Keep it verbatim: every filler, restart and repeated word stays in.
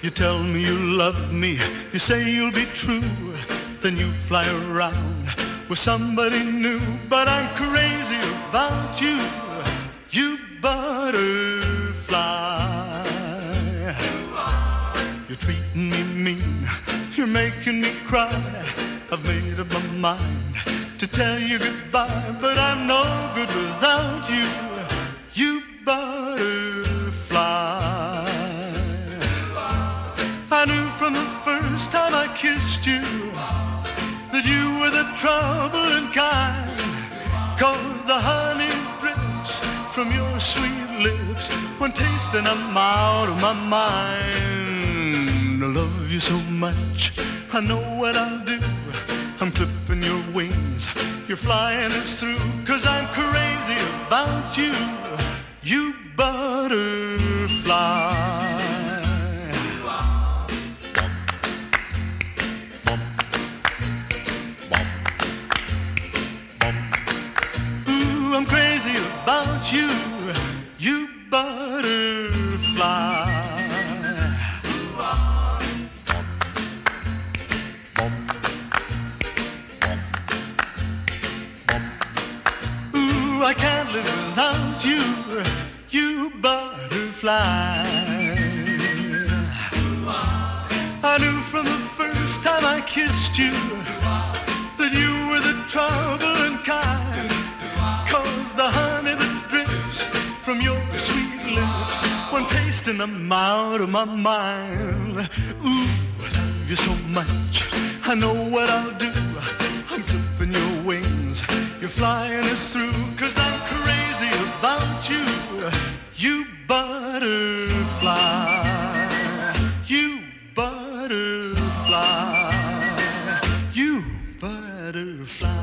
You tell me you love me, you say you'll be true, then you fly around with somebody new. But I'm crazy about you, you butterfly. You're treating me mean, you're making me cry. I've made up my mind to tell you goodbye, but I'm no good without you, you butterfly. I knew from the first time I kissed you that you were the troubling kind, 'cause the honey drips from your sweet lips. When tasting I'm out of my mind. I love you so much, I know what I'll do. I'm clipping your wings, you're flying us through, 'cause I'm crazy about you, you butterfly. Ooh, I'm crazy about you, you butterfly. I can't live without you, you butterfly. I knew from the first time I kissed you that you were the troubling kind, 'cause the honey that drips from your sweet lips, when tasting I'm out of my mind. Ooh, I love you so much, I know what I'll do. I'm clipping your wings, you're flying us through, 'cause I'm crazy about you, you butterfly, you butterfly, you butterfly.